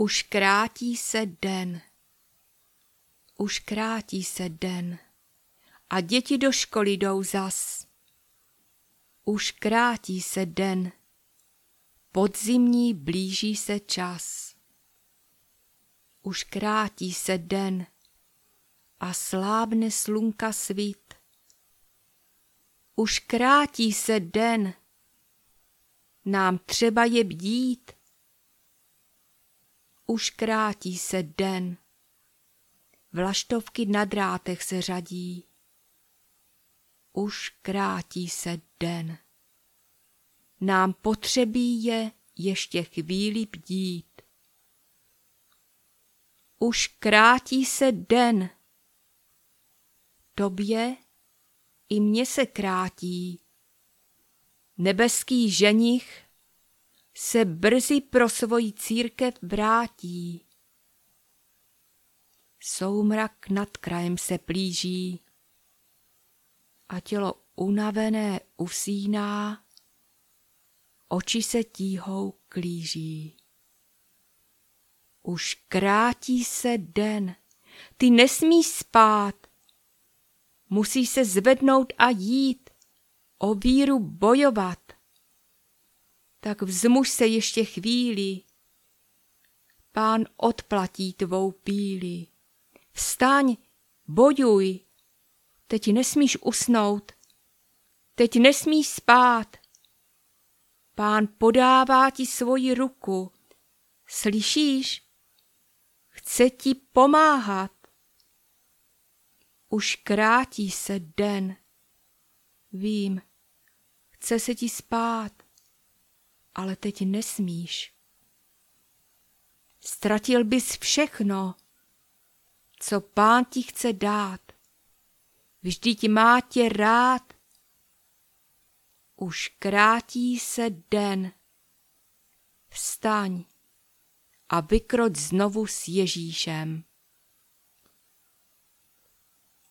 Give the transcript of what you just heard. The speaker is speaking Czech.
Už krátí se den. Už krátí se den. A děti do školy jdou zas. Už krátí se den. Podzimní blíží se čas. Už krátí se den. A slábne slunka svít. Už krátí se den. Nám třeba je bdít. Už krátí se den. Vlaštovky na drátech se řadí. Už krátí se den. Nám potřebí je ještě chvíli bdít. Už krátí se den. Tobě i mně se krátí. Nebeský ženich se brzy pro svoji církev vrátí. Soumrak nad krajem se plíží a tělo unavené usíná, oči se tíhou klíží. Už krátí se den, ty nesmíš spát, musíš se zvednout a jít, o víru bojovat. Tak vzmuž se ještě chvíli, Pán odplatí tvou píli. Vstaň, bojuj, teď nesmíš usnout, teď nesmíš spát. Pán podává ti svoji ruku, slyšíš? Chce ti pomáhat. Už krátí se den, vím, chce se ti spát, ale teď nesmíš. Ztratil bys všechno, co Pán ti chce dát. Vždyť má tě rád. Už krátí se den. Vstaň a vykroč znovu s Ježíšem.